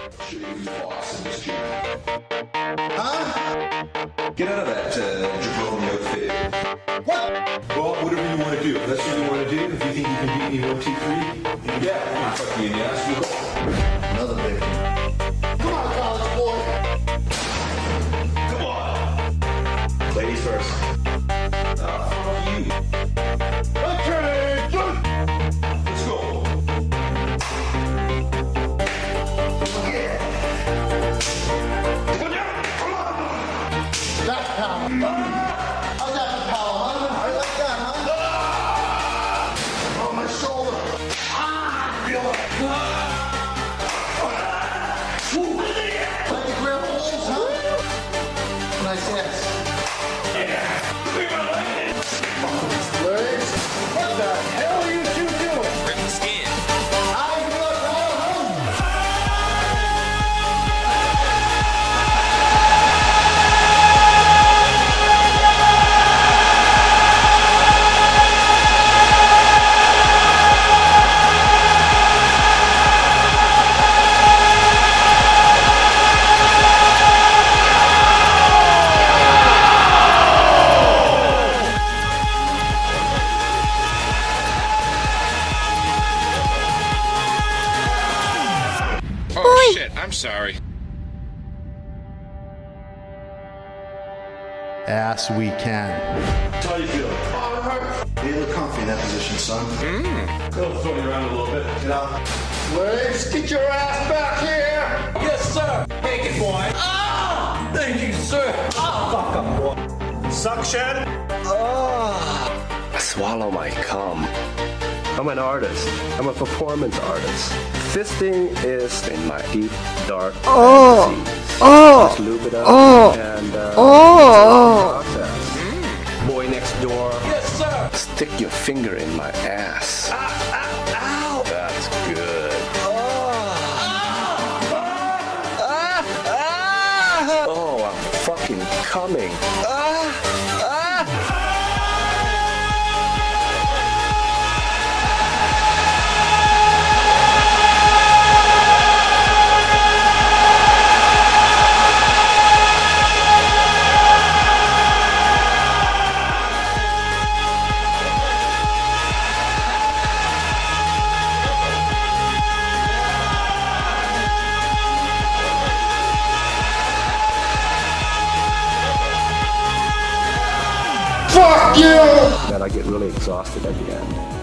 Should be boss in this gym. Huh? Get out of that jabroni outfit. What? Well, whatever you want to do. If that's what you want to do. If you think you can beat me 1, 2, 3, yeah, fuck me in the ass. We'll go. Another big one. Come on, college boy. Come on. Ladies first. Fuck you. Okay, let's go. Yeah. That's power. How's that for power, huh? I like that, huh? On my shoulder. Feel it. Like the grab holes, huh? Nice ass. Legs. What the hell are you two doing? Rip the skin. I look all home. Oh shit, I'm sorry. Ass we can. How you feeling? Oh, it hurts. You look comfy in that position, son. It'll throw you around a little bit, you know? Legs, get your ass back here! Yes, sir. Take it, boy. Ah! Thank you, sir. Ah, fuck up, boy. Suction! Swallow my cum. I'm an artist. I'm a performance artist. Fisting is in my deep, dark fantasies. Just lube it up and process. Boy next door. Yes, sir. Stick your finger in my ass. Ow. That's good. Oh, I'm fucking coming. Fuck you! And I get really exhausted at the end.